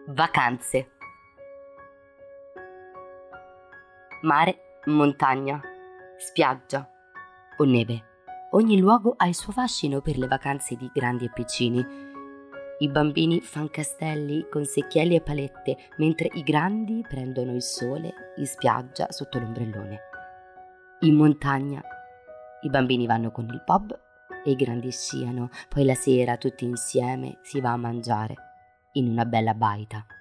Vacanze. Mare, montagna, spiaggia o neve. Ogni luogo ha il suo fascino per le vacanze di grandi e piccini. I bambini fanno castelli con secchielli e palette, mentre i grandi prendono il sole in spiaggia sotto l'ombrellone. In montagna i bambini vanno con il pub e i grandi sciano, poi la sera tutti insieme si va a mangiare in una bella baita.